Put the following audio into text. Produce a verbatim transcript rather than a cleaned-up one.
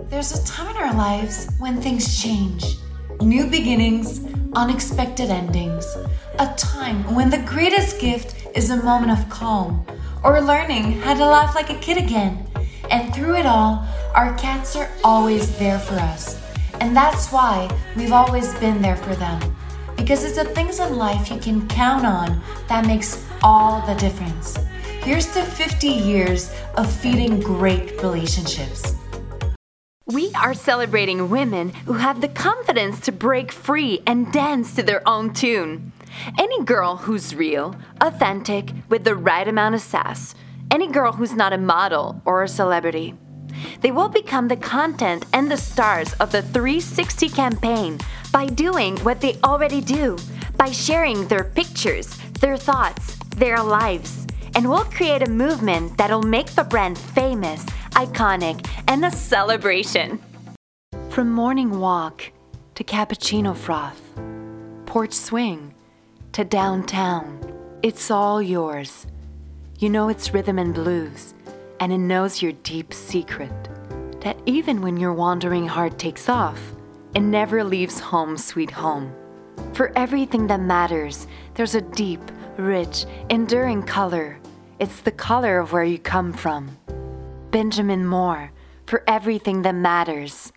There's a time in our lives when things change. New beginnings, unexpected endings. A time when the greatest gift is a moment of calm, or learning how to laugh like a kid again. And through it all, our cats are always there for us. And that's why we've always been there for them. Because it's the things in life you can count on that makes all the difference. Here's to fifty years of feeding great relationships. We are celebrating women who have the confidence to break free and dance to their own tune. Any girl who's real, authentic, with the right amount of sass. Any girl who's not a model or a celebrity. They will become the content and the stars of the three sixty campaign by doing what they already do, by sharing their pictures, their thoughts, their lives. And we'll create a movement that'll make the brand famous, iconic, and a celebration. From morning walk to cappuccino froth, porch swing to downtown, it's all yours. You know its rhythm and blues, and it knows your deep secret, that even when your wandering heart takes off, it never leaves home sweet home. For everything that matters, there's a deep, rich, enduring color. It's the color of where you come from. Benjamin Moore, for everything that matters.